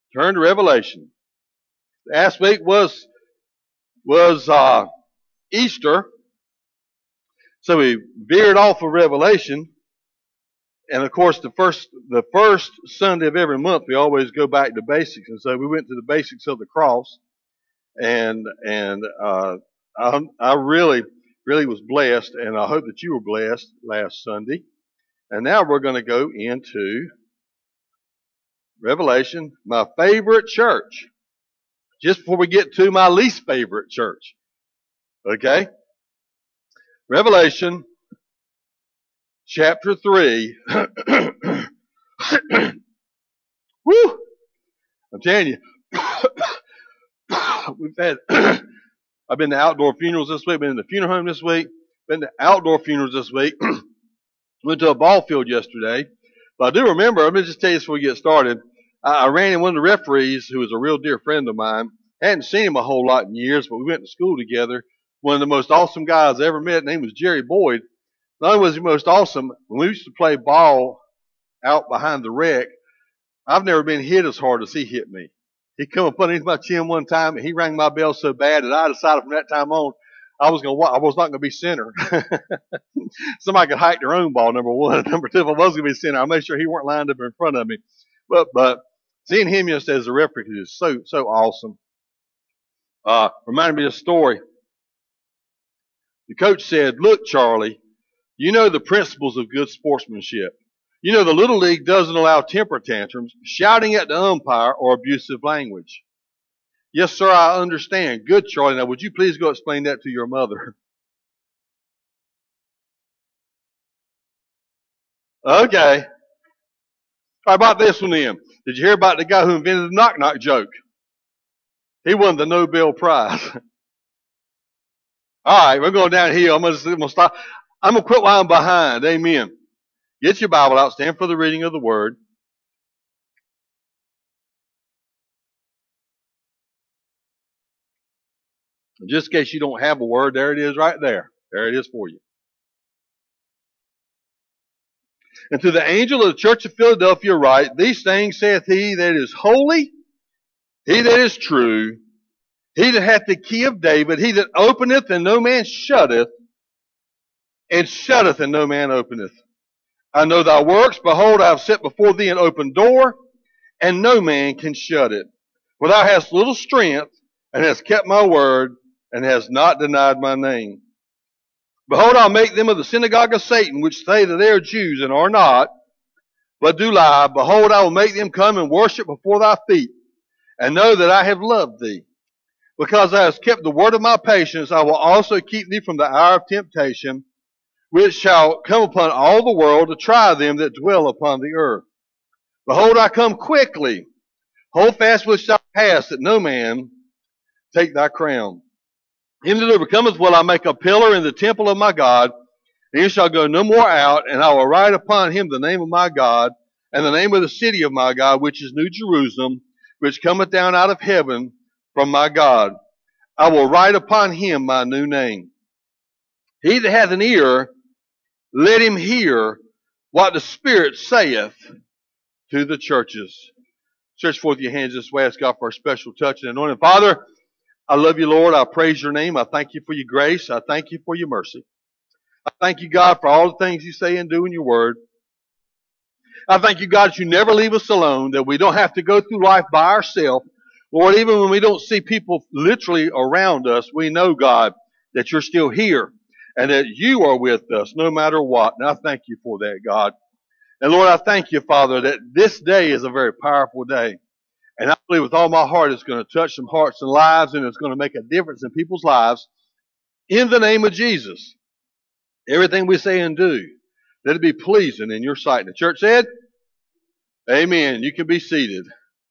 Turn to Revelation. Last week was Easter, so we veered off of Revelation, and of course the first Sunday of every month we always go back to basics, and so we went to the basics of the cross, and I really was blessed, and I hope that you were blessed last Sunday. And now we're going to go into Revelation, my favorite church. Just before we get to my least favorite church. Okay? Revelation chapter 3. Woo! I'm telling you, I've been to outdoor funerals this week, been in the funeral home this week, been to outdoor funerals this week, went to a ball field yesterday. But I do remember, let me just tell you this before we get started, I ran into one of the referees who was a real dear friend of mine. I hadn't seen him a whole lot in years, but we went to school together. One of the most awesome guys I ever met, his name was Jerry Boyd. Not only was he most awesome, when we used to play ball out behind the rec, I've never been hit as hard as he hit me. He come up underneath my chin one time, and he rang my bell so bad that I decided from that time on I was not going to be center. Somebody could hike their own ball, number one. Number two, if I was going to be center, I made sure he weren't lined up in front of me. But seeing him yesterday as a referee is so awesome. Reminded me of a story. The coach said, "Look, Charlie, you know the principles of good sportsmanship. You know the Little League doesn't allow temper tantrums, shouting at the umpire, or abusive language." "Yes, sir, I understand." "Good, Charlie. Now, would you please go explain that to your mother?" Okay. How about this one then? Did you hear about the guy who invented the knock-knock joke? He won the Nobel Prize. All right, we're going downhill. I'm going to stop. I'm going to quit while I'm behind. Amen. Get your Bible out. Stand for the reading of the Word. Just in case you don't have a word, there it is right there. There it is for you. "And to the angel of the church of Philadelphia write, these things saith he that is holy, he that is true, he that hath the key of David, he that openeth and no man shutteth, and shutteth and no man openeth. I know thy works. Behold, I have set before thee an open door, and no man can shut it. For thou hast little strength, and hast kept my word, and hast not denied my name. Behold, I'll make them of the synagogue of Satan, which say that they are Jews, and are not, but do lie. Behold, I will make them come and worship before thy feet, and know that I have loved thee. Because thou hast kept the word of my patience, I will also keep thee from the hour of temptation, which shall come upon all the world to try them that dwell upon the earth. Behold, I come quickly. Hold fast which thou hast, that no man take thy crown. Him that overcometh will I make a pillar in the temple of my God, and he shall go no more out, and I will write upon him the name of my God, and the name of the city of my God, which is New Jerusalem, which cometh down out of heaven from my God. I will write upon him my new name. He that hath an ear, let him hear what the Spirit saith to the churches." Stretch forth your hands this way. Ask God for a special touch and anointing. Father, I love you, Lord. I praise your name. I thank you for your grace. I thank you for your mercy. I thank you, God, for all the things you say and do in your word. I thank you, God, that you never leave us alone, that we don't have to go through life by ourselves. Lord, even when we don't see people literally around us, we know, God, that you're still here and that you are with us no matter what. And I thank you for that, God. And Lord, I thank you, Father, that this day is a very powerful day. And I believe with all my heart it's going to touch some hearts and lives, and it's going to make a difference in people's lives. In the name of Jesus, everything we say and do, let it be pleasing in your sight. And the church said, amen. You can be seated.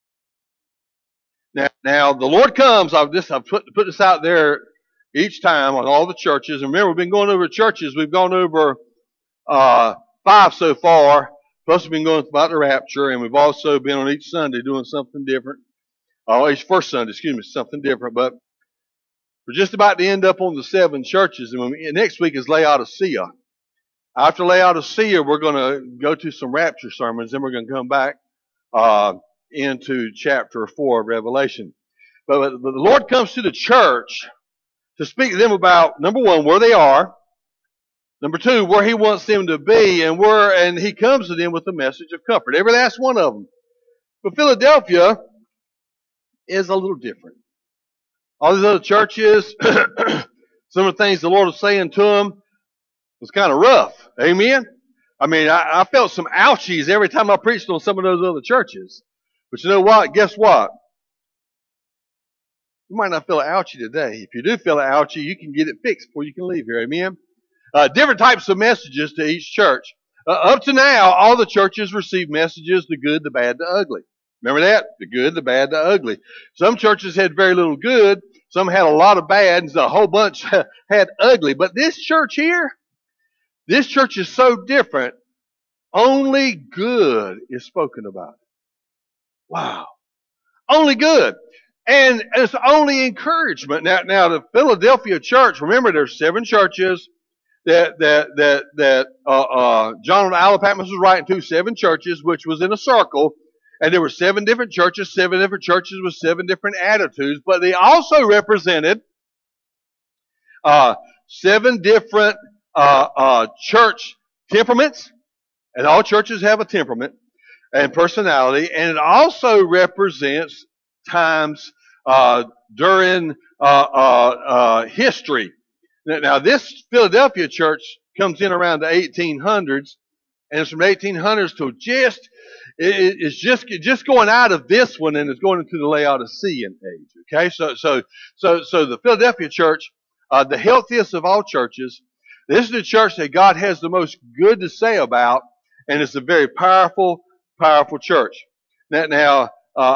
Now the Lord comes. I've put this out there each time on all the churches. And remember, we've been going over churches. We've gone over 5 so far. Plus, we've been going about the rapture, and we've also been on each Sunday doing something different. Each first Sunday, something different. But we're just about to end up on the 7 churches, and next week is Laodicea. After Laodicea, we're going to go to some rapture sermons, then we're going to come back into chapter 4 of Revelation. But the Lord comes to the church to speak to them about, number one, where they are. Number two, where He wants them to be, and He comes to them with a message of comfort. Every last one of them. But Philadelphia is a little different. All these other churches, some of the things the Lord was saying to them was kind of rough. Amen? I mean, I felt some ouchies every time I preached on some of those other churches. But you know what? Guess what? You might not feel an ouchie today. If you do feel an ouchie, you can get it fixed before you can leave here. Amen? Different types of messages to each church. Up to now, all the churches receive messages, the good, the bad, the ugly. Remember that? The good, the bad, the ugly. Some churches had very little good. Some had a lot of bad, and a whole bunch had ugly. But this church here, this church is so different. Only good is spoken about. Wow. Only good. And it's only encouragement. Now the Philadelphia church, remember there's 7 churches that John of Patmos was writing to, 7 churches, which was in a circle. And there were 7 different churches with 7 different attitudes, but they also represented 7 different church temperaments, and all churches have a temperament and personality, and it also represents times during history. Now, this Philadelphia church comes in around the 1800s, and it's from the 1800s to it's just going out of this one and it's going into the Laodicean age. Okay, so the Philadelphia church, the healthiest of all churches, this is the church that God has the most good to say about, and it's a very powerful church. Now,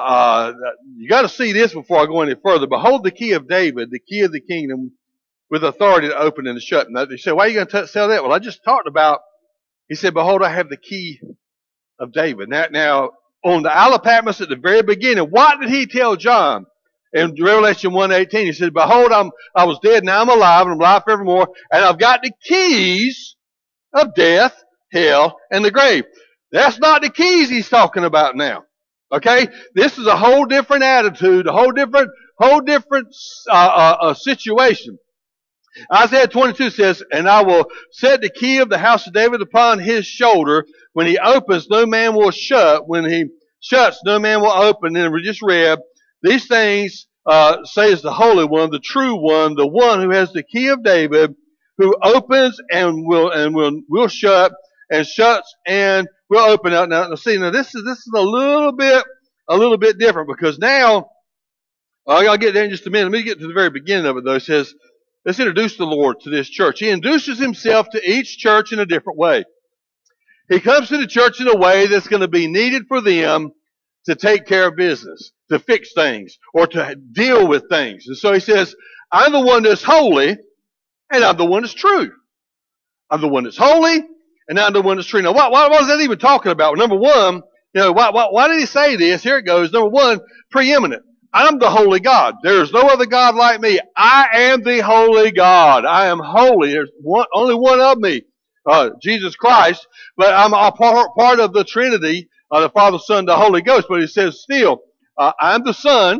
you got to see this before I go any further. Behold, the key of David, the key of the kingdom, with authority to open and to shut. Now, you say, why are you going to tell that? Well, I just talked about. He said, behold, I have the key of David. Now, on the Isle of Patmos at the very beginning, what did he tell John? In Revelation 1:18, he said, behold, I was dead, now I'm alive, and I'm alive forevermore, and I've got the keys of death, hell, and the grave. That's not the keys he's talking about now. Okay? This is a whole different attitude, a whole different situation. Isaiah 22 says, and I will set the key of the house of David upon his shoulder. When he opens, no man will shut. When he shuts, no man will open. And we just read, these things says the Holy One, the true one, the one who has the key of David, who opens and will shut, and shuts and will open. Now see, this is a little bit different, because now I'll get there in just a minute. Let me get to the very beginning of it though. It says, let's introduce the Lord to this church. He introduces himself to each church in a different way. He comes to the church in a way that's going to be needed for them to take care of business, to fix things, or to deal with things. And so he says, I'm the one that's holy, and I'm the one that's true. I'm the one that's holy, and I'm the one that's true. Now, what is that even talking about? Well, number one, why did he say this? Here it goes. Number one, preeminent. I'm the holy God. There is no other God like me. I am the holy God. I am holy. There's only one of me, Jesus Christ. But I'm a part of the Trinity, the Father, Son, the Holy Ghost. But he says still, I'm the Son,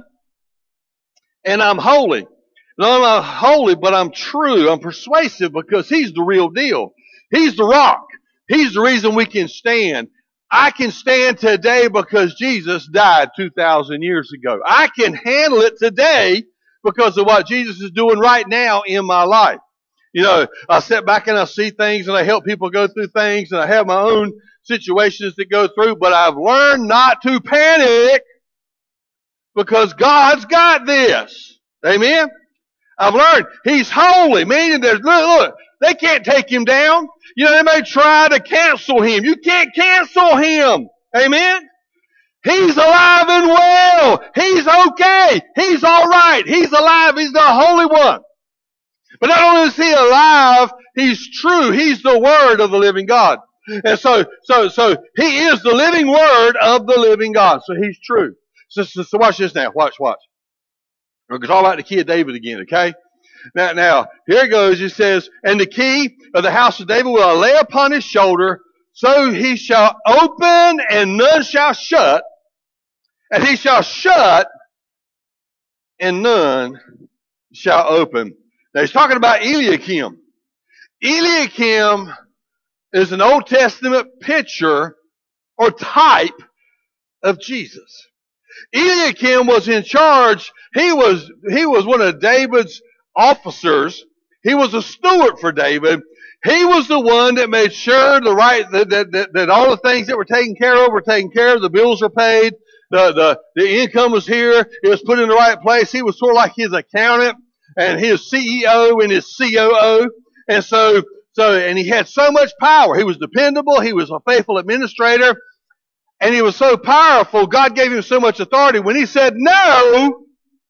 and I'm holy. Not only am I holy, but I'm true. I'm persuasive, because he's the real deal. He's the rock. He's the reason we can stand. I can stand today because Jesus died 2,000 years ago. I can handle it today because of what Jesus is doing right now in my life. I sit back and I see things, and I help people go through things, and I have my own situations to go through, but I've learned not to panic because God's got this. Amen? I've learned He's holy, meaning look, they can't take Him down. They may try to cancel Him. You can't cancel Him. Amen? He's alive and well. He's okay. He's all right. He's alive. He's the Holy One. But not only is He alive, He's true. He's the Word of the living God. And so He is the living Word of the living God. So He's true. So watch this now. Watch. We're going to talk about the key of David again, okay? Now, here it goes. It says, and the key of the house of David will I lay upon his shoulder, so he shall open and none shall shut, and he shall shut, and none shall open. Now he's talking about Eliakim. Eliakim is an Old Testament picture or type of Jesus. Eliakim was in charge. He was one of David's officers. He was a steward for David. He was the one that made sure that all the things that were taken care of were taken care of. The bills were paid. The income was here. It was put in the right place. He was sort of like his accountant and his CEO and his COO. And he had so much power. He was dependable. He was a faithful administrator. And he was so powerful, God gave him so much authority. When he said no,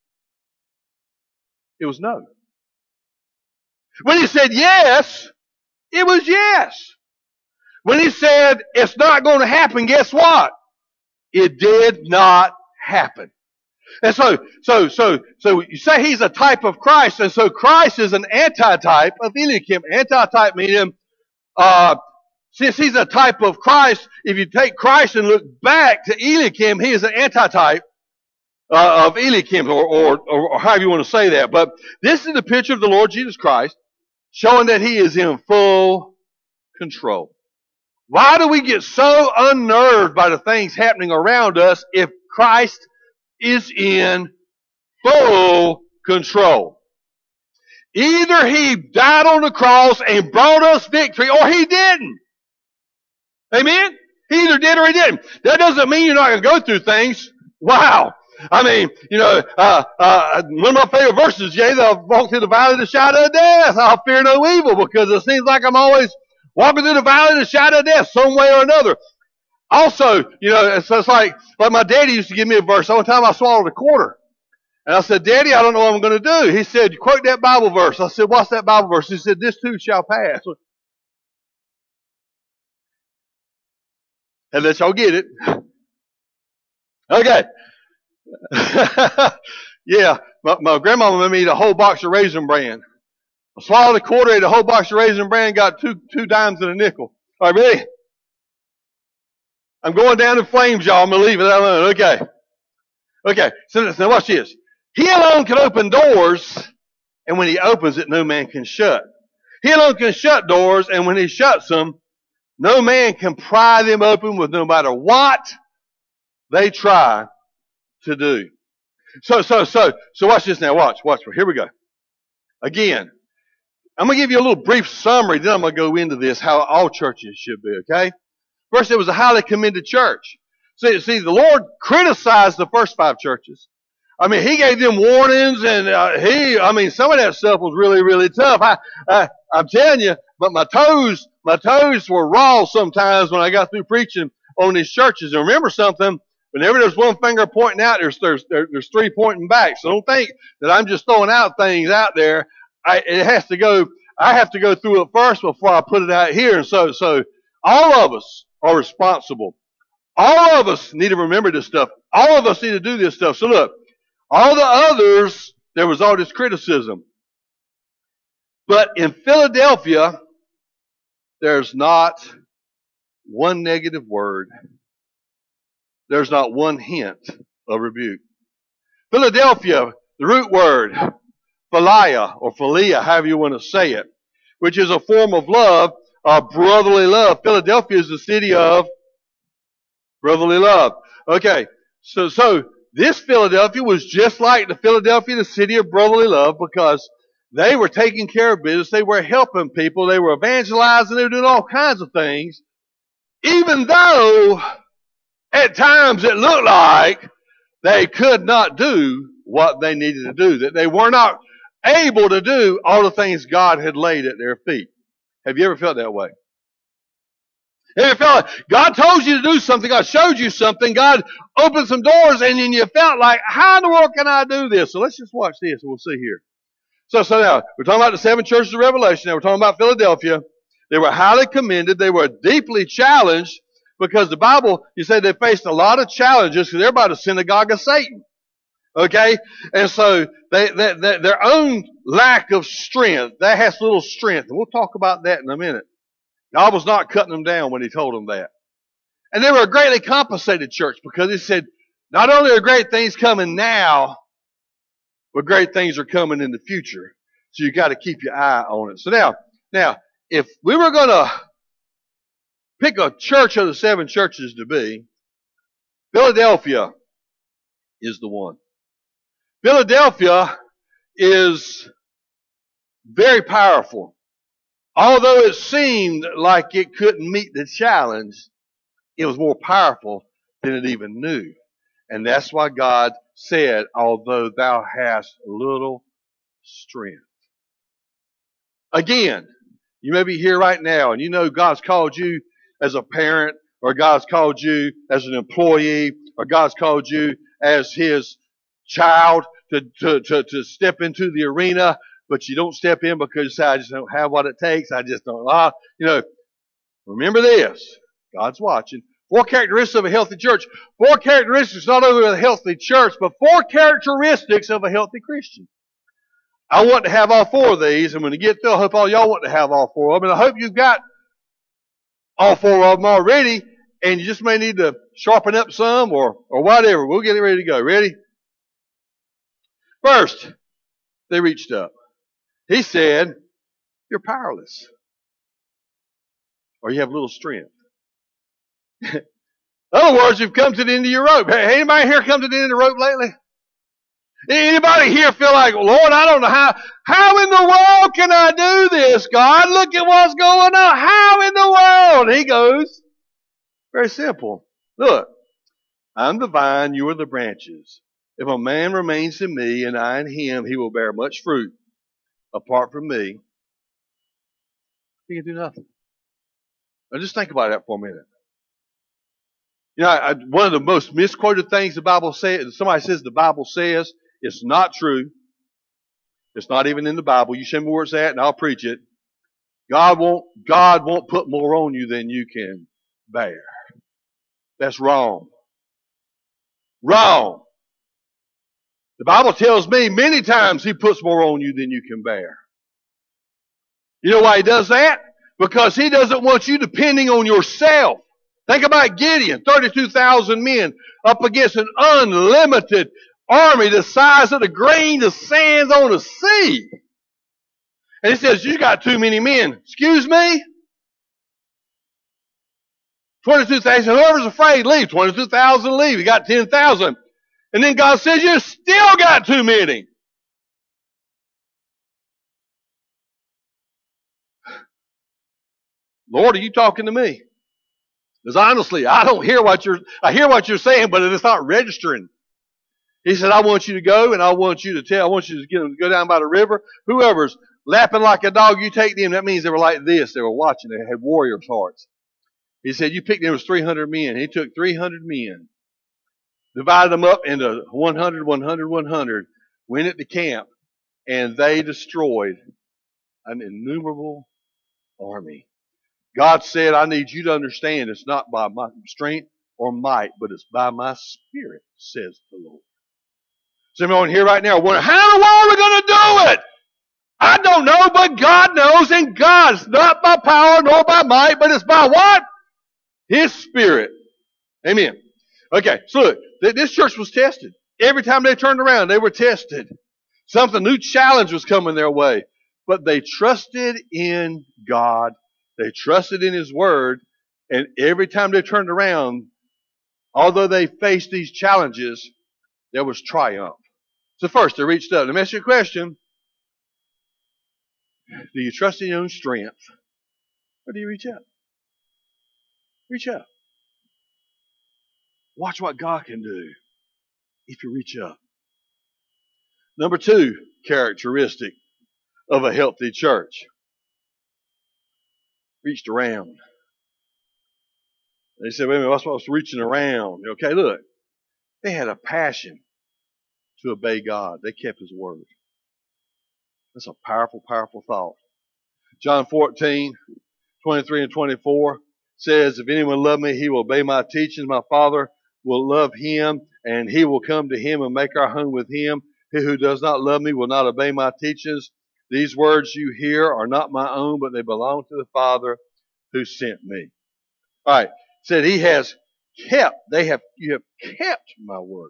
it was no. When he said yes, it was yes. When he said it's not going to happen, guess what? It did not happen. And so you say he's a type of Christ, and so Christ is an antitype of Eliakim. Antitype meaning, since he's a type of Christ, if you take Christ and look back to Eliakim, he is an antitype of Eliakim, or however you want to say that. But this is the picture of the Lord Jesus Christ, showing that he is in full control. Why do we get so unnerved by the things happening around us if Christ is in full control? Either he died on the cross and brought us victory, or he didn't. Amen? He either did or he didn't. That doesn't mean you're not going to go through things. Wow. I mean, one of my favorite verses, Jay, I'll walk through the valley of the shadow of death. I'll fear no evil, because it seems like I'm always walking through the valley of the shadow of death some way or another. Also, it's like my daddy used to give me a verse. One time I swallowed a quarter. And I said, Daddy, I don't know what I'm going to do. He said, quote that Bible verse. I said, what's that Bible verse? He said, this too shall pass. And let y'all get it. Okay. Yeah, my grandmama made me eat a whole box of Raisin Bran. I swallowed a quarter, ate a whole box of Raisin Bran, got two dimes and a nickel. All right, ready? I'm going down in flames, y'all. I'm going to leave it alone. Okay. So watch this. He alone can open doors, and when he opens it, no man can shut. He alone can shut doors, and when he shuts them, no man can pry them open with no matter what they try to do. So watch this now. Watch. Here we go. Again, I'm going to give you a little brief summary, then I'm going to go into this, how all churches should be, okay? First, it was a highly commended church. See, the Lord criticized the first 5 churches. I mean, he gave them warnings, and some of that stuff was really, really tough. I'm telling you, but my toes were raw sometimes when I got through preaching on these churches. And remember something, whenever there's one finger pointing out, there's 3 pointing back. So don't think that I'm just throwing out things out there. I have to go through it first before I put it out here. And so all of us are responsible. All of us need to remember this stuff. All of us need to do this stuff. So look, all the others, there was all this criticism. But in Philadelphia, there's not one negative word. There's not one hint of rebuke. Philadelphia, the root word, philia, or philia, however you want to say it, which is a form of love, brotherly love. Philadelphia is the city of brotherly love. Okay, so this Philadelphia was just like the Philadelphia, the city of brotherly love, because they were taking care of business. They were helping people. They were evangelizing. They were doing all kinds of things, even though at times it looked like they could not do what they needed to do, that they were not able to do all the things God had laid at their feet. Have you ever felt that way? Have you ever felt like God told you to do something, God showed you something, God opened some doors, and then you felt like, how in the world can I do this? So let's just watch this, and we'll see here. So now, we're talking about the 7 churches of Revelation. Now we're talking about Philadelphia. They were highly commended. They were deeply challenged, because the Bible, you say they faced a lot of challenges because they're about a synagogue of Satan. Okay? And so their own lack of strength, that has little strength. And we'll talk about that in a minute. God was not cutting them down when he told them that. And they were a greatly compensated church, because he said, Not only are great things coming now, but great things are coming in the future. So you got to keep your eye on it. So now, if we were going to pick a church of the 7 churches to be, Philadelphia is the one. Philadelphia is very powerful. Although it seemed like it couldn't meet the challenge, it was more powerful than it even knew. And that's why God said, although thou hast little strength. Again, you may be here right now and you know God's called you as a parent, or God's called you as an employee, or God's called you as His child to step into the arena, but you don't step in because you say, I just don't have what it takes. I just don't. Remember this. God's watching. 4 characteristics of a healthy church. 4 characteristics not only of a healthy church, but 4 characteristics of a healthy Christian. I want to have all 4 of these, and when I get through, I hope all y'all want to have all 4 of them, and I hope you've got all 4 of them already, and you just may need to sharpen up some or whatever. We'll get it ready to go. Ready? First, they reached up. He said, you're powerless, or you have little strength. In other words, you've come to the end of your rope. Hey, anybody here come to the end of the rope lately? Anybody here feel like, Lord, I don't know how in the world can I do this, God? Look at what's going on. How in the world? He goes, very simple. Look, I'm the vine, you are the branches. If a man remains in me and I in him, he will bear much fruit. Apart from me, he can do nothing. Now just think about that for a minute. You know, one of the most misquoted things the Bible says, somebody says the Bible says, it's not true. It's not even in the Bible. You show me where it's at and I'll preach it. God won't put more on you than you can bear. That's wrong. Wrong. The Bible tells me many times He puts more on you than you can bear. You know why He does that? Because He doesn't want you depending on yourself. Think about Gideon, 32,000 men up against an unlimited army the size of the grain of sands on the sea. And He says, you got too many men. Excuse me? 22,000. Whoever's afraid, leave. 22,000 leave. You got 10,000. And then God says, you still got too many. Lord, are you talking to me? Because honestly, I hear what you're saying, but it's not registering. He said, I want you to go and I want you to go down by the river. Whoever's lapping like a dog, you take them. That means they were like this. They were watching. They had warriors' hearts. He said, you picked them as 300 men. He took 300 men, divided them up into 100, 100, 100, went at the camp, and they destroyed an innumerable army. God said, I need you to understand it's not by my strength or might, but it's by my Spirit, says the Lord. Someone here right now wondering, how in the world are we going to do it? I don't know, but God knows, and God's not by power nor by might, but it's by what? His Spirit. Amen. Okay, so look, this church was tested. Every time they turned around, they were tested. Something new challenge was coming their way. But they trusted in God. They trusted in His Word. And every time they turned around, although they faced these challenges, there was triumph. So first, they reached up. Let me ask you a question. Do you trust in your own strength? Or do you reach up? Reach up. Watch what God can do if you reach up. Number 2 characteristic of a healthy church. Reached around. They said, wait a minute, what's supposed to reaching around? Okay, look. They had a passion to obey God. They kept His word. That's a powerful, powerful thought. John 14, 23 and 24 says, if anyone love me, he will obey my teachings. My Father will love him, and he will come to him and make our home with him. He who does not love me will not obey my teachings. These words you hear are not my own, but they belong to the Father who sent me. All right. Said he has you have kept my word.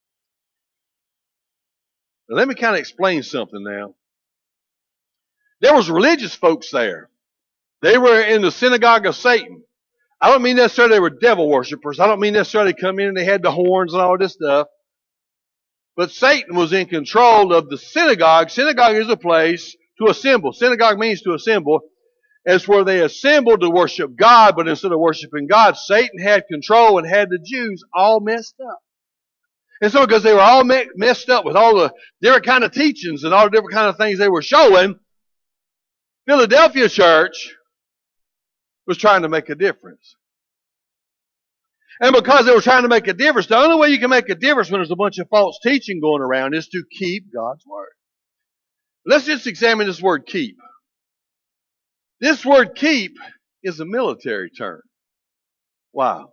Now, let me kind of explain something now. There was religious folks there. They were in the synagogue of Satan. I don't mean necessarily they were devil worshippers. I don't mean necessarily they come in and they had the horns and all this stuff. But Satan was in control of the synagogue. Synagogue is a place to assemble. Synagogue means to assemble. It's where they assembled to worship God, but instead of worshiping God, Satan had control and had the Jews all messed up. And so because they were all messed up with all the different kind of teachings and all the different kind of things they were showing, Philadelphia church was trying to make a difference. And because they were trying to make a difference, the only way you can make a difference when there's a bunch of false teaching going around is to keep God's word. Let's just examine this word keep. This word keep is a military term. Wow.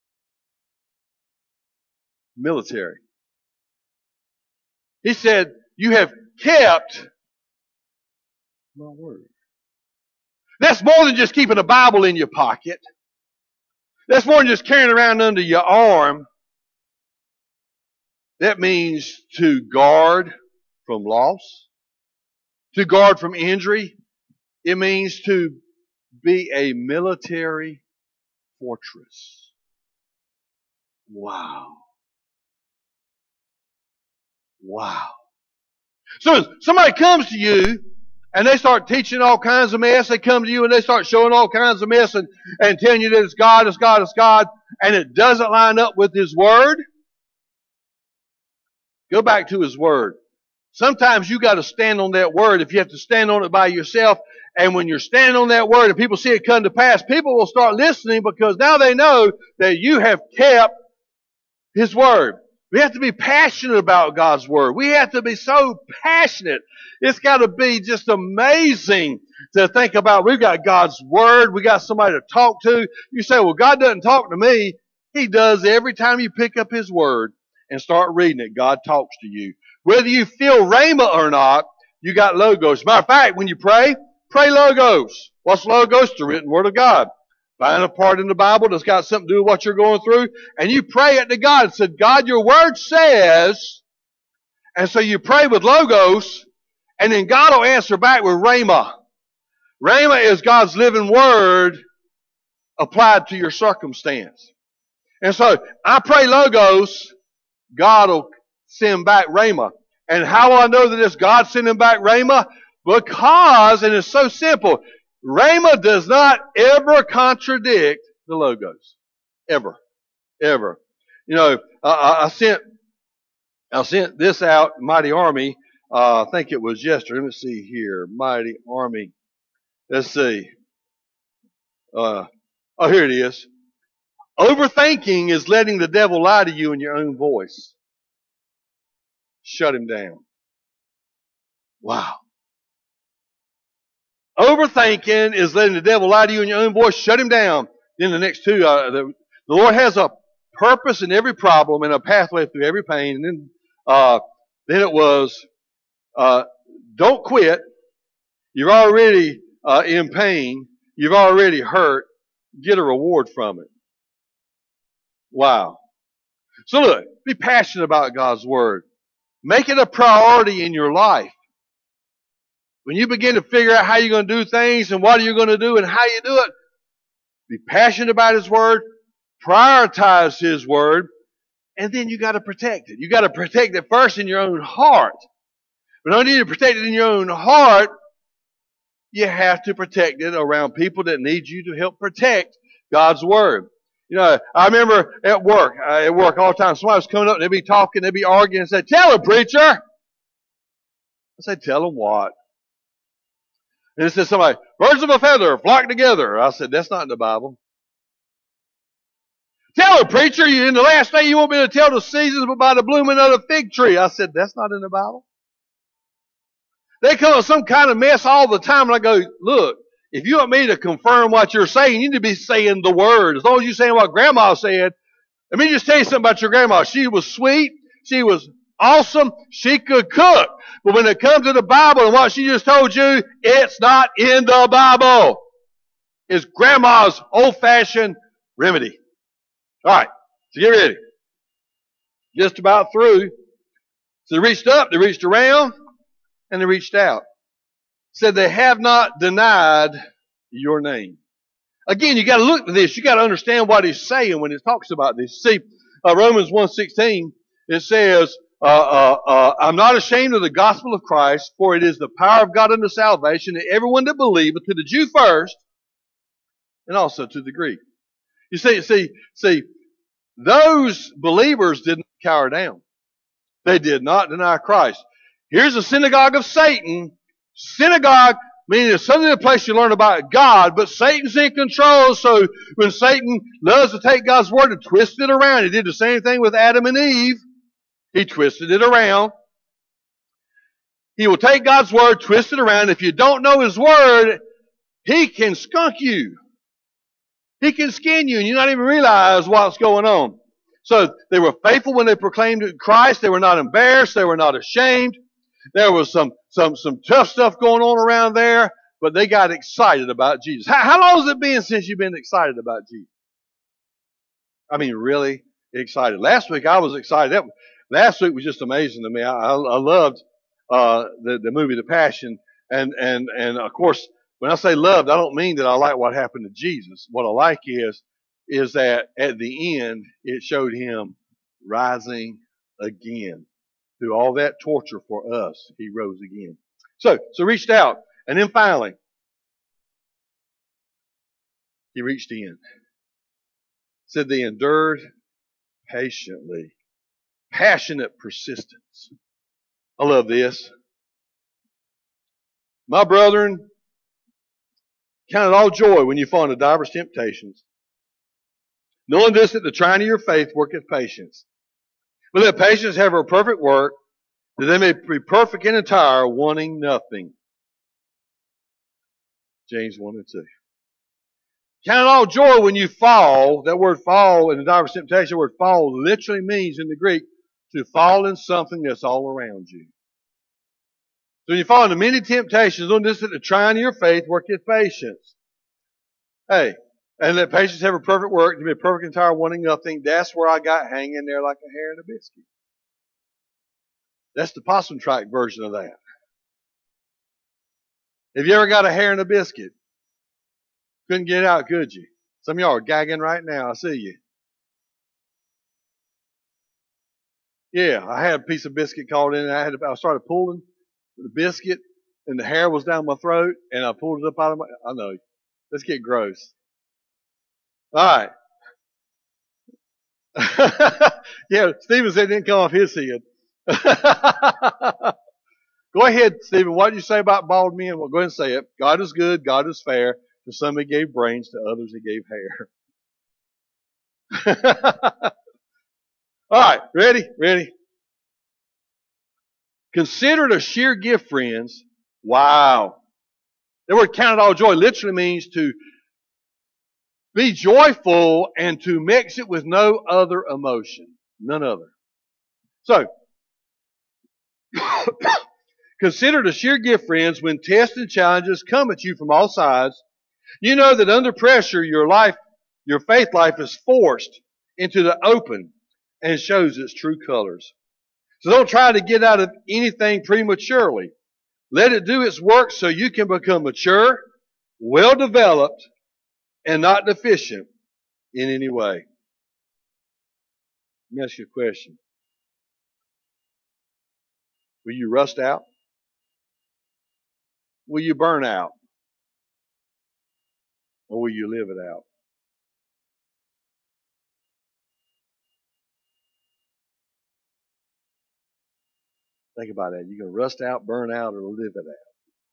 Military. He said, you have kept my word. That's more than just keeping a Bible in your pocket. That's more than just carrying around under your arm. That means to guard from loss, to guard from injury. It means to be a military fortress. Wow. Wow. So somebody comes to you and they start teaching all kinds of mess. They come to you and they start showing all kinds of mess and telling you that it's God, it's God, it's God, and it doesn't line up with His Word. Go back to His Word. Sometimes you got to stand on that Word if you have to stand on it by yourself. And when you're standing on that Word and people see it come to pass, people will start listening because now they know that you have kept His Word. We have to be passionate about God's Word. We have to be so passionate. It's got to be just amazing to think about. We've got God's Word. We got somebody to talk to. You say, well, God doesn't talk to me. He does every time you pick up His Word and start reading it. God talks to you. Whether you feel rhema or not, you got logos. Matter of fact, when you pray logos. What's logos? The written Word of God. Find a part in the Bible that's got something to do with what you're going through, and you pray it to God and say, God, your Word says, and so you pray with logos, and then God will answer back with rhema. Rhema is God's living Word applied to your circumstance. And so I pray logos, God will send back rhema. And how will I know that it's God sending back rhema? Because, and it's so simple, rhema does not ever contradict the logos. Ever. Ever. You know, I sent this out, Mighty Army, I think it was yesterday. Let me see here. Mighty Army. Let's see. Here it is. Overthinking is letting the devil lie to you in your own voice. Shut him down. Wow. Overthinking is letting the devil lie to you in your own voice. Shut him down. Then the next two, the Lord has a purpose in every problem and a pathway through every pain. And then it was, don't quit. You're already in pain. You've already hurt. Get a reward from it. Wow. So look, be passionate about God's Word. Make it a priority in your life. When you begin to figure out how you're going to do things and what you're going to do and how you do it, be passionate about His Word, prioritize His Word, and then you got to protect it. You got to protect it first in your own heart. But don't need to protect it in your own heart. You have to protect it around people that need you to help protect God's Word. You know, I remember at work all the time, somebody was coming up and they'd be talking, they'd be arguing and say, tell them, preacher. I said, tell them what? And it said somebody, birds of a feather flock together. I said, that's not in the Bible. Tell them, preacher, in the last day you won't be able to tell the seasons but by the blooming of the fig tree. I said, that's not in the Bible. They come up with some kind of mess all the time, and I go, look, if you want me to confirm what you're saying, you need to be saying the Word. As long as you're saying what Grandma said, let me just tell you something about your grandma. She was sweet. She was awesome. She could cook. But when it comes to the Bible and what she just told you, it's not in the Bible. It's Grandma's old-fashioned remedy. All right. So get ready. Just about through. So they reached up, they reached around, and they reached out. Said they have not denied your name. Again, you got to look at this. You got to understand what he's saying when he talks about this. See, Romans 1:16, it says, I'm not ashamed of the gospel of Christ, for it is the power of God unto salvation to everyone that believeth, to the Jew first, and also to the Greek. You see, those believers didn't cower down. They did not deny Christ. Here's the synagogue of Satan. Synagogue meaning it's something a place you learn about God, but Satan's in control. So when Satan loves to take God's word and twist it around, he did the same thing with Adam and Eve. He twisted it around. He will take God's word, twist it around. If you don't know his word, he can skunk you. He can skin you, and you not even realize what's going on. So they were faithful when they proclaimed Christ. They were not embarrassed. They were not ashamed. There was some tough stuff going on around there, but they got excited about Jesus. How long has it been since you've been excited about Jesus? I mean, really excited. Last week I was excited. Last week was just amazing to me. I loved the movie The Passion, and of course, when I say loved, I don't mean that I like what happened to Jesus. What I like is that at the end it showed him rising again. Through all that torture for us, he rose again. So reached out, and then finally, he reached in. Said they endured patiently. Passionate persistence. I love this. My brethren, count it all joy when you fall into divers temptations, knowing this, that the trying of your faith worketh patience. But let patience have her perfect work, that they may be perfect and entire, wanting nothing. James 1 and 2. Count it all joy when you fall. That word fall in the diverse temptation, the word fall literally means in the Greek to fall in something that's all around you. So when you fall into many temptations, knowing this, that the trying of your faith worketh patience. Hey, and let patience have a perfect work, to be a perfect entire, wanting nothing. That's where I got hanging there like a hair in a biscuit. That's the possum track version of that. Have you ever got a hair in a biscuit? Couldn't get it out, could you? Some of y'all are gagging right now. I see you. Yeah, I had a piece of biscuit caught in it. I started pulling the biscuit, and the hair was down my throat, and I pulled it up out of my... I know. Let's get gross. All right. Yeah, Stephen said it didn't come off his head. Go ahead, Stephen. What did you say about bald men? Well, go ahead and say it. God is good. God is fair. To some he gave brains. To others he gave hair. All right. Ready? Consider it a sheer gift, friends. Wow. The word count it all joy literally means to be joyful and to mix it with no other emotion. None other. So, consider it a sheer gift, friends, when tests and challenges come at you from all sides. You know that under pressure, your faith life is forced into the open and shows its true colors. So don't try to get out of anything prematurely. Let it do its work so you can become mature, well-developed, and not deficient in any way. Let me ask you a question. Will you rust out? Will you burn out? Or will you live it out? Think about that. You're going to rust out, burn out, or live it out.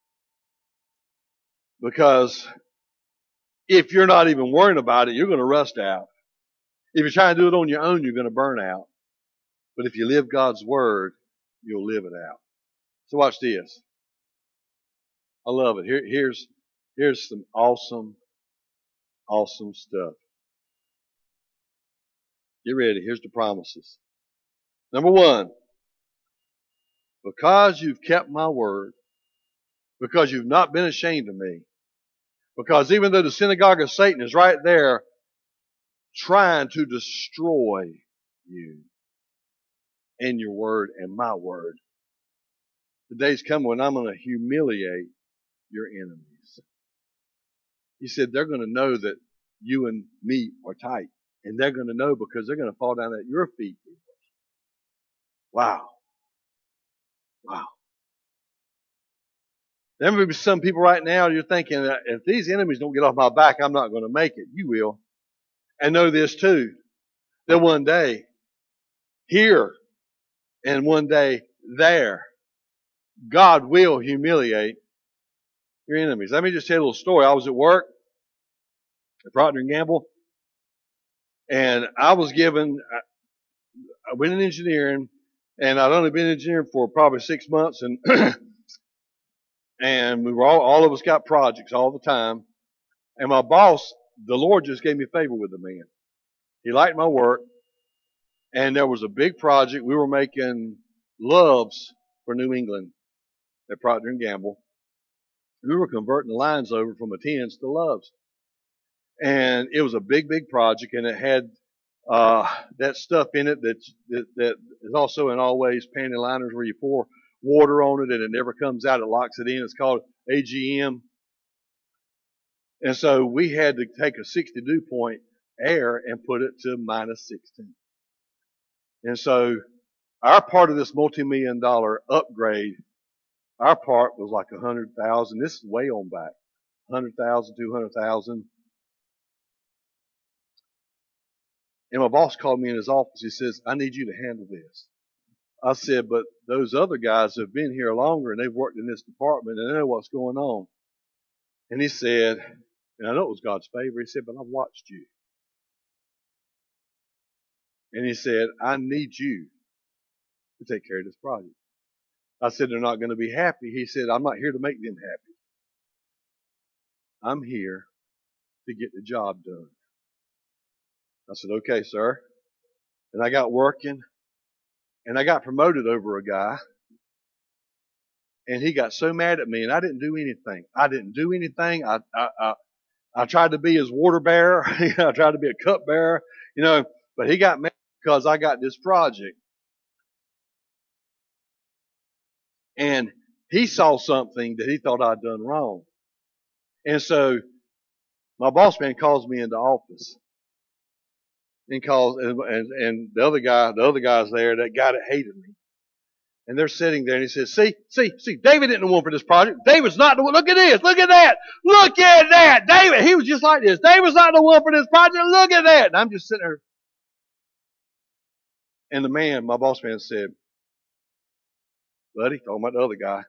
Because if you're not even worrying about it, you're going to rust out. If you're trying to do it on your own, you're going to burn out. But if you live God's word, you'll live it out. So watch this. I love it. Here's some awesome stuff. Get ready. Here's the promises. Number 1, because you've kept my word, because you've not been ashamed of me, because even though the synagogue of Satan is right there trying to destroy you and your word and my word. The day's coming when I'm going to humiliate your enemies. He said they're going to know that you and me are tight. And they're going to know because they're going to fall down at your feet. Wow. Wow. There may be some people right now, you're thinking, if these enemies don't get off my back, I'm not going to make it. You will. And know this too, that one day, here and one day there, God will humiliate your enemies. Let me just tell you a little story. I was at work at Procter & Gamble, and I went in engineering, and I'd only been engineering for probably 6 months, and and we were all of us got projects all the time. And my boss, the Lord just gave me favor with the man. He liked my work, and there was a big project. We were making loves for New England at Procter & Gamble. We were converting the lines over from a 10s to loves. And it was a big, big project, and it had that stuff in it that is also in Always panty liners where you pour water on it and it never comes out. It locks it in. It's called AGM. And so we had to take a 60 dew point air and put it to minus 16. And so our part of this multi-million-dollar upgrade, our part was like 100,000. This is way on back. 100,000, 200,000. And my boss called me in his office. He says, I need you to handle this. I said, but those other guys have been here longer and they've worked in this department and they know what's going on. And he said, and I know it was God's favor, he said, but I've watched you. And he said, I need you to take care of this project. I said, they're not going to be happy. He said, I'm not here to make them happy. I'm here to get the job done. I said, okay, sir. And I got working, and I got promoted over a guy, and he got so mad at me, and I didn't do anything. I tried to be his water bearer. I tried to be a cup bearer, but he got mad because I got this project. And he saw something that he thought I'd done wrong. And so my boss man calls me into office. And the other guy's there, that guy that hated me. And they're sitting there and he says, see, David isn't the one for this project. David's not the one. Look at this. Look at that. David, he was just like this. David's not the one for this project. Look at that. And I'm just sitting there. And my boss man said, buddy, talking about the other guy,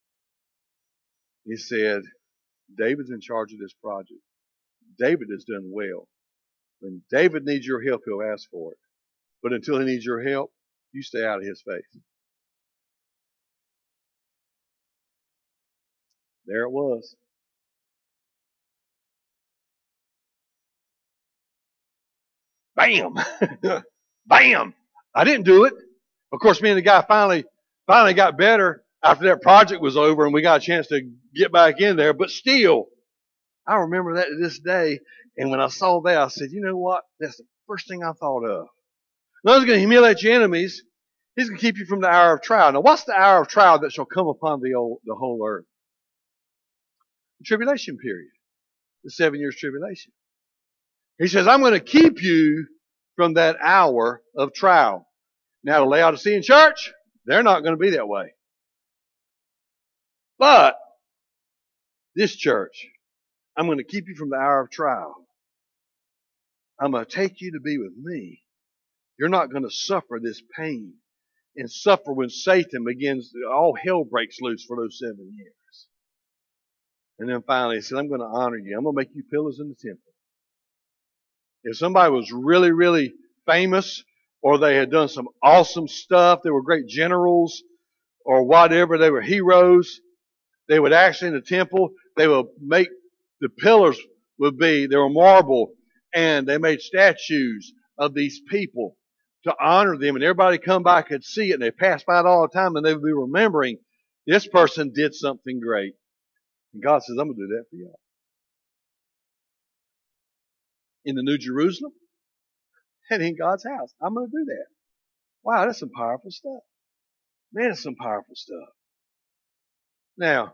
he said, David's in charge of this project. David has done well. When David needs your help, he'll ask for it. But until he needs your help, you stay out of his face. There it was. Bam! Bam! I didn't do it. Of course, me and the guy finally got better after that project was over and we got a chance to get back in there. But still, I remember that to this day. And when I saw that, I said, you know what? That's the first thing I thought of. Now, he's going to humiliate your enemies. He's going to keep you from the hour of trial. Now, what's the hour of trial that shall come upon the whole earth? The tribulation period. The 7 years tribulation. He says, I'm going to keep you from that hour of trial. Now, the Laodicean church, they're not going to be that way. But this church, I'm going to keep you from the hour of trial. I'm going to take you to be with me. You're not going to suffer this pain and suffer when Satan begins, all hell breaks loose for those 7 years. And then finally he said, I'm going to honor you. I'm going to make you pillars in the temple. If somebody was really, really famous or they had done some awesome stuff, they were great generals or whatever, they were heroes, they would actually in the temple, they would make the pillars they were marble, and they made statues of these people to honor them, and everybody come by could see it, and they passed by it all the time, and they would be remembering this person did something great. And God says, I'm going to do that for y'all. In the New Jerusalem, and in God's house. I'm going to do that. Wow, that's some powerful stuff. Man, that's some powerful stuff. Now,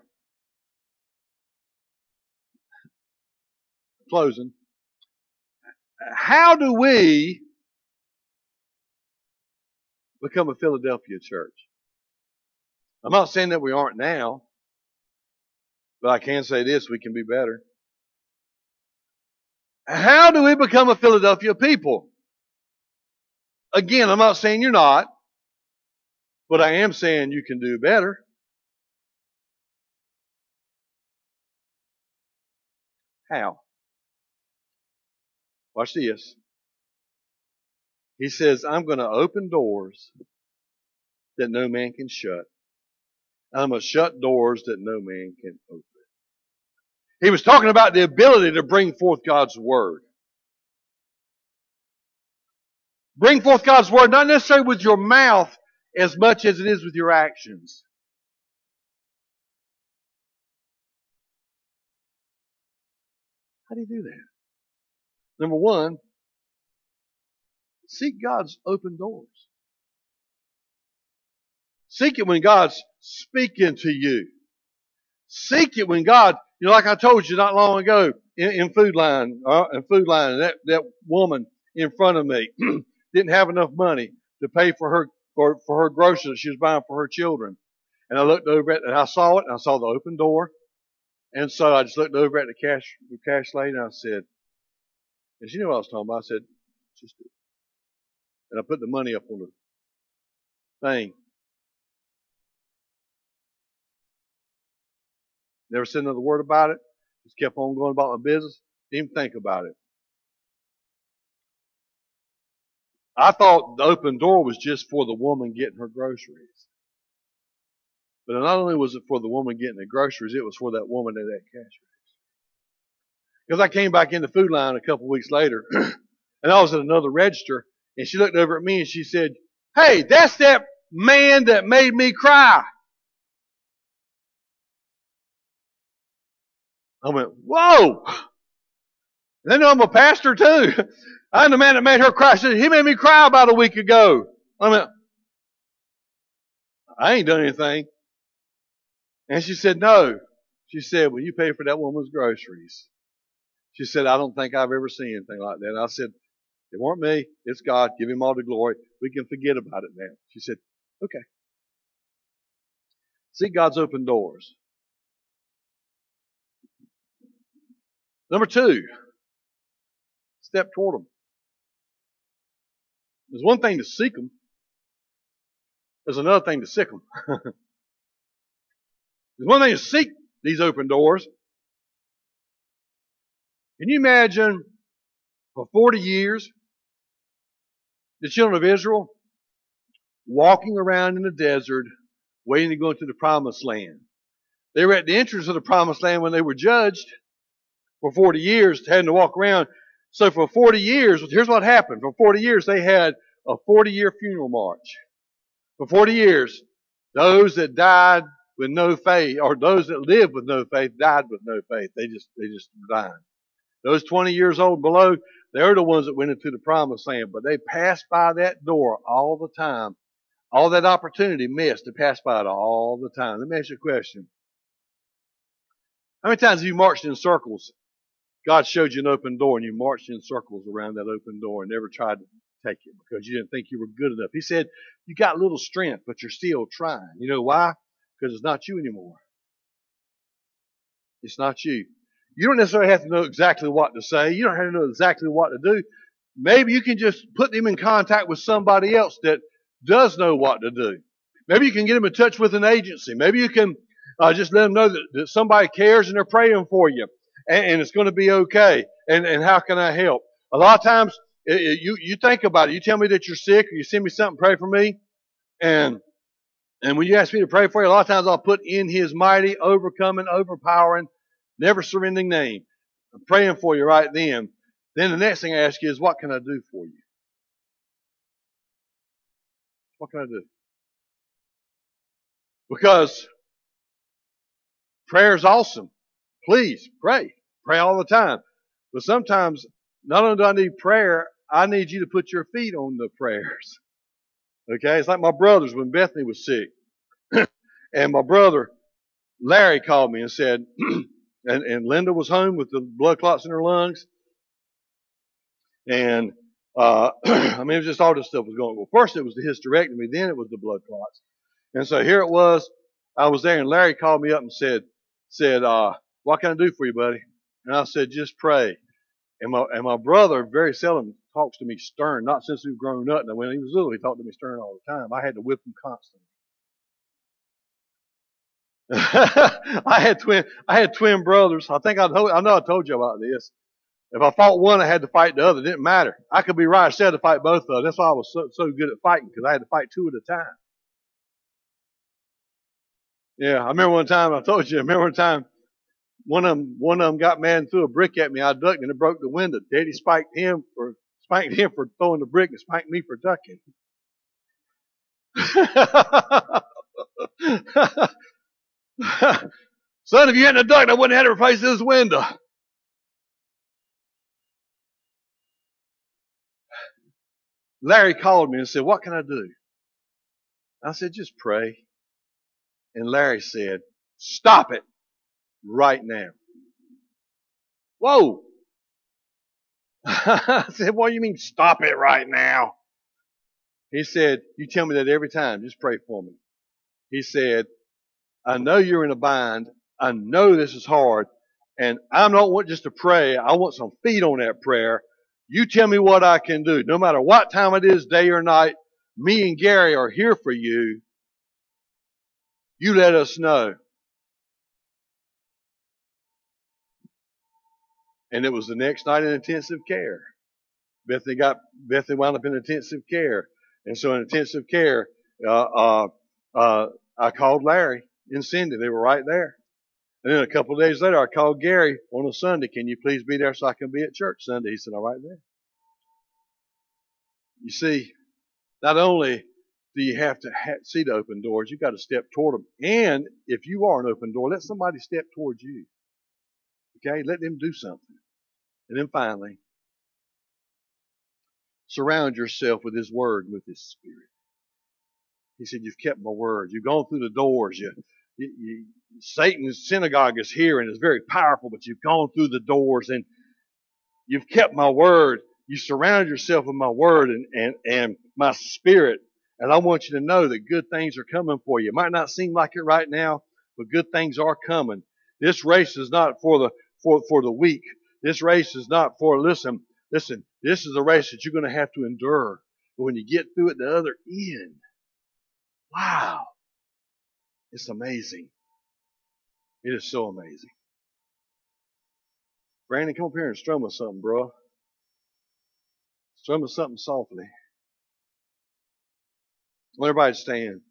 closing. How do we become a Philadelphia church? I'm not saying that we aren't now, but I can say this, we can be better. How do we become a Philadelphia people? Again, I'm not saying you're not, but I am saying you can do better. How? Watch this. He says, I'm going to open doors that no man can shut. I'm going to shut doors that no man can open. He was talking about the ability to bring forth God's Word. Bring forth God's Word, not necessarily with your mouth as much as it is with your actions. How do you do that? Number one, seek God's open doors. Seek it when God's speaking to you. Seek it when God, like I told you not long ago in Food Line, that woman in front of me didn't have enough money to pay for her groceries she was buying for her children. And I looked over at it and I saw it and I saw the open door. And so I just looked over at the cash lady and I said, and she knew what I was talking about. I said, just do it. And I put the money up on the thing. Never said another word about it. Just kept on going about my business. Didn't even think about it. I thought the open door was just for the woman getting her groceries. But not only was it for the woman getting the groceries, it was for that woman at that cash register. Because I came back in the Food Line a couple weeks later, and I was at another register, and she looked over at me and she said, "Hey, that's that man that made me cry." I went, "Whoa!" And then I'm a pastor too. I'm the man that made her cry. She said, "He made me cry about a week ago." I went, "I ain't done anything." And she said, "No." She said, "Well, you pay for that woman's groceries." She said, "I don't think I've ever seen anything like that." And I said, "It weren't me. It's God. Give him all the glory. We can forget about it now." She said, "Okay." Seek God's open doors. Number two, step toward them. There's one thing to seek them. There's another thing to seek them. There's one thing to seek these open doors. Can you imagine for 40 years the children of Israel walking around in the desert waiting to go into the promised land? They were at the entrance of the promised land when they were judged for 40 years, having to walk around. So for 40 years, here's what happened. For 40 years, they had a 40-year funeral march. For 40 years, those that died with no faith, or those that lived with no faith, died with no faith. They just died. Those 20 years old and below, they're the ones that went into the promised land. But they passed by that door all the time. All that opportunity missed to pass by it all the time. Let me ask you a question. How many times have you marched in circles? God showed you an open door and you marched in circles around that open door and never tried to take it because you didn't think you were good enough. He said, you got little strength, but you're still trying. You know why? Because it's not you anymore. It's not you. You don't necessarily have to know exactly what to say. You don't have to know exactly what to do. Maybe you can just put them in contact with somebody else that does know what to do. Maybe you can get them in touch with an agency. Maybe you can just let them know that somebody cares and they're praying for you. And it's going to be okay. And how can I help? A lot of times, you think about it. You tell me that you're sick or you send me something, pray for me. And when you ask me to pray for you, a lot of times I'll put in his mighty, overcoming, overpowering, never surrendering name. I'm praying for you right then. Then the next thing I ask you is, what can I do for you? What can I do? Because prayer is awesome. Please pray. Pray all the time. But sometimes, not only do I need prayer, I need you to put your feet on the prayers. Okay? It's like my brothers when Bethany was sick. And my brother, Larry, called me and said, and Linda was home with the blood clots in her lungs. And, I mean, it was just all this stuff was going on. Well, first it was the hysterectomy, then it was the blood clots. And so here it was. I was there, and Larry called me up and said, what can I do for you, buddy? And I said, just pray. And my brother very seldom talks to me stern, not since we've grown up. And when he was little, he talked to me stern all the time. I had to whip him constantly. I had twin brothers. I know I told you about this. If I fought one, I had to fight the other. It didn't matter. I could be right. I still had to fight both of them. That's why I was so good at fighting, because I had to fight two at a time. Yeah, I remember one time one of them got mad and threw a brick at me. I ducked and it broke the window. Daddy spanked him for throwing the brick and spanked me for ducking. Son, if you hadn't ducked, I wouldn't have had to replace this window. Larry called me and said, what can I do? I said, just pray. And Larry said, stop it right now. Whoa. I said, what do you mean stop it right now? He said, you tell me that every time. Just pray for me. He said, I know you're in a bind. I know this is hard. And I don't want just to pray. I want some feet on that prayer. You tell me what I can do. No matter what time it is, day or night, me and Gary are here for you. You let us know. And it was the next night in intensive care. Bethany wound up in intensive care. And so in intensive care, I called Larry and Cindy. They were right there. And then a couple of days later, I called Gary on a Sunday. Can you please be there so I can be at church Sunday? He said, all right there. You see, not only do you have to see the open doors, you've got to step toward them. And if you are an open door, let somebody step towards you. Okay? Let them do something. And then finally, surround yourself with His Word and with His Spirit. He said, you've kept my word. You've gone through the doors. Satan's synagogue is here and is very powerful, but you've gone through the doors and you've kept my word. You surround yourself with my word and my spirit. And I want you to know that good things are coming for you. It might not seem like it right now, but good things are coming. This race is not for the weak. This race is not for, listen, this is a race that you're going to have to endure. But when you get through it, the other end, wow, it's amazing. It is so amazing. Brandon, come up here and strum us something, bro. Strum us something softly. Let everybody stand.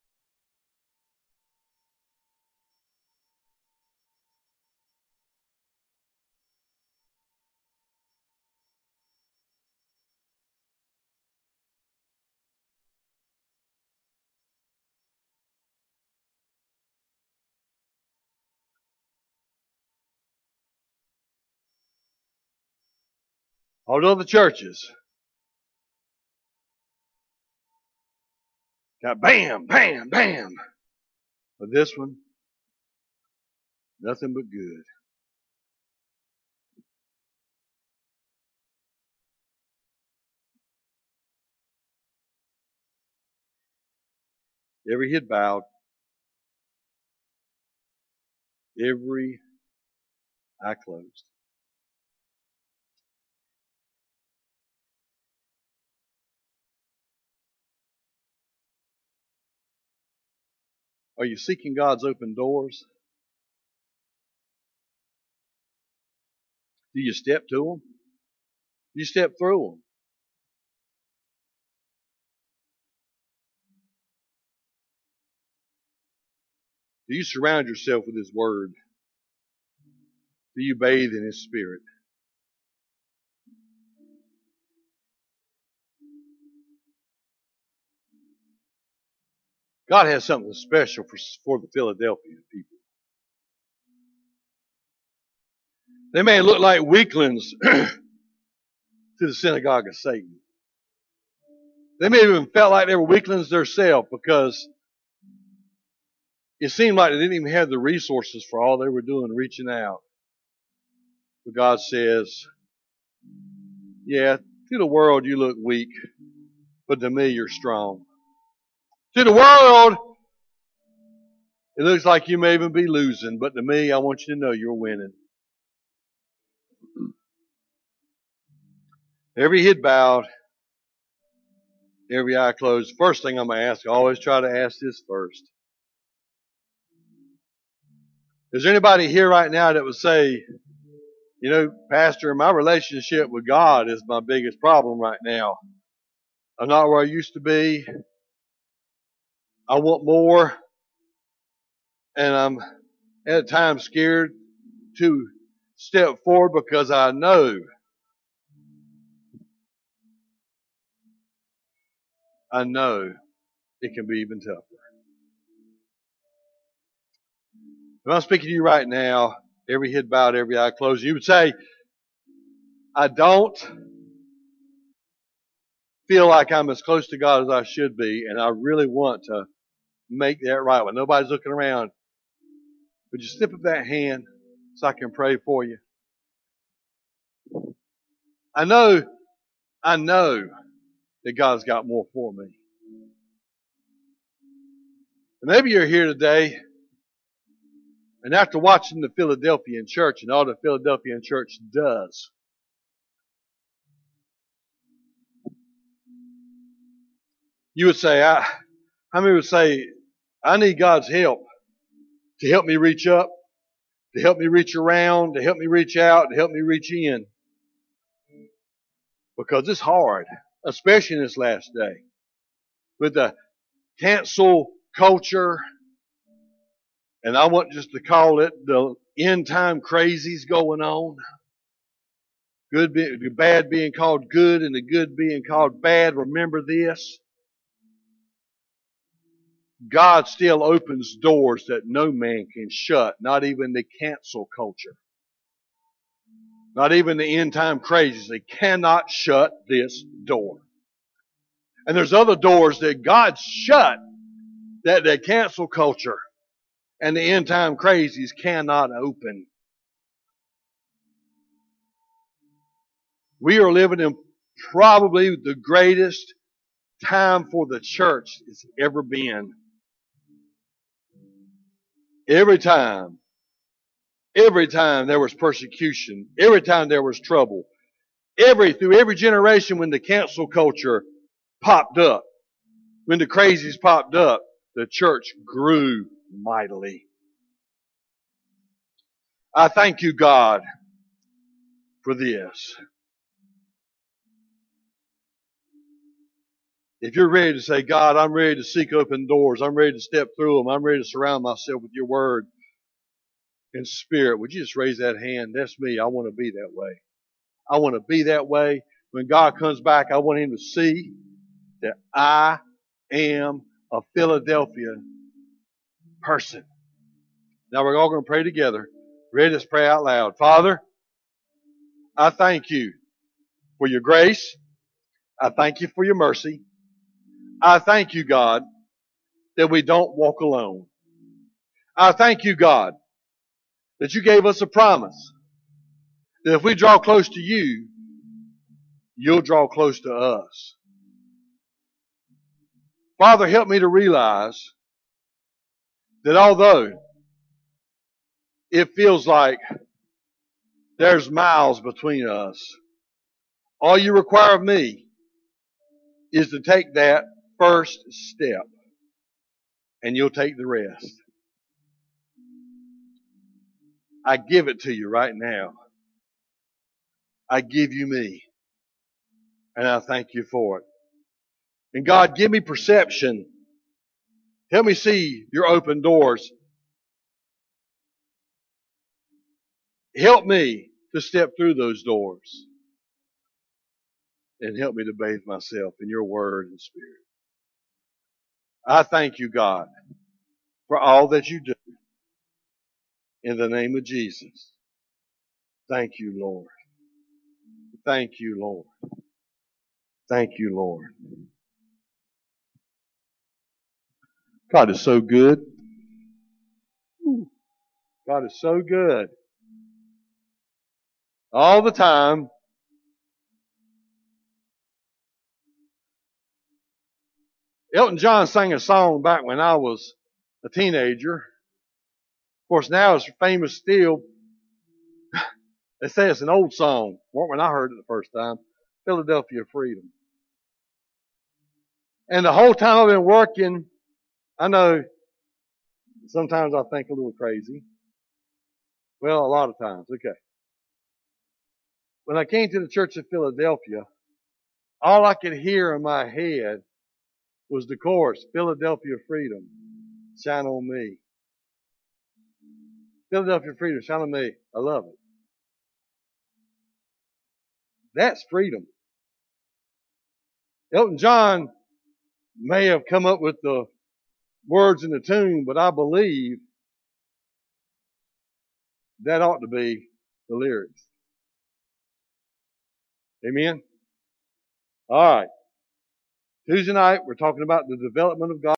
All the other churches got bam, bam, bam. But this one, nothing but good. Every head bowed. Every eye closed. Are you seeking God's open doors? Do you step to them? Do you step through them? Do you surround yourself with His Word? Do you bathe in His Spirit? God has something special for the Philadelphia people. They may look like weaklings to the synagogue of Satan. They may have even felt like they were weaklings themselves because it seemed like they didn't even have the resources for all they were doing, reaching out. But God says, yeah, to the world you look weak, but to me you're strong. To the world, it looks like you may even be losing, but to me, I want you to know you're winning. Every head bowed, every eye closed. First thing I'm going to ask, I always try to ask this first. Is there anybody here right now that would say, you know, Pastor, my relationship with God is my biggest problem right now. I'm not where I used to be. I want more. And I'm at times scared to step forward because I know it can be even tougher. If I'm speaking to you right now, every head bowed, every eye closed, you would say, I don't feel like I'm as close to God as I should be, and I really want to make that right when nobody's looking around. Would you slip up that hand so I can pray for you? I know that God's got more for me. And maybe you're here today, and after watching the Philadelphian church and all the Philadelphian church does, you would say, how many would say, I need God's help to help me reach up, to help me reach around, to help me reach out, to help me reach in? Because it's hard, especially in this last day. With the cancel culture, and I want just to call it the end time crazies going on. The bad being called good and the good being called bad. Remember this. God still opens doors that no man can shut, not even the cancel culture. Not even the end time crazies. They cannot shut this door. And there's other doors that God shut that the cancel culture and the end time crazies cannot open. We are living in probably the greatest time for the church it's ever been. Every time there was persecution, every time there was trouble, through every generation when the cancel culture popped up, when the crazies popped up, the church grew mightily. I thank you, God, for this. If you're ready to say, God, I'm ready to seek open doors, I'm ready to step through them, I'm ready to surround myself with your word and spirit, would you just raise that hand? That's me. I want to be that way. I want to be that way. When God comes back, I want him to see that I am a Philadelphia person. Now we're all going to pray together. Ready? Let's pray out loud. Father, I thank you for your grace. I thank you for your mercy. I thank you, God, that we don't walk alone. I thank you, God, that you gave us a promise that if we draw close to you, you'll draw close to us. Father, help me to realize that although it feels like there's miles between us, all you require of me is to take that first step, and you'll take the rest. I give it to you right now. I give you me, and I thank you for it. And God, give me perception. Help me see your open doors. Help me to step through those doors. And help me to bathe myself in your word and spirit. I thank you, God, for all that you do. In the name of Jesus. Thank you, Lord. Thank you, Lord. Thank you, Lord. God is so good. God is so good. All the time. Elton John sang a song back when I was a teenager. Of course, now it's famous still. They say it's an old song. When I heard it the first time, Philadelphia Freedom. And the whole time I've been working, I know sometimes I think a little crazy. Well, a lot of times. Okay. When I came to the church of Philadelphia, all I could hear in my head was the chorus, Philadelphia Freedom, shine on me. Philadelphia Freedom, shine on me. I love it. That's freedom. Elton John may have come up with the words in the tune, but I believe that ought to be the lyrics. Amen? All right. Tuesday night, we're talking about the development of God.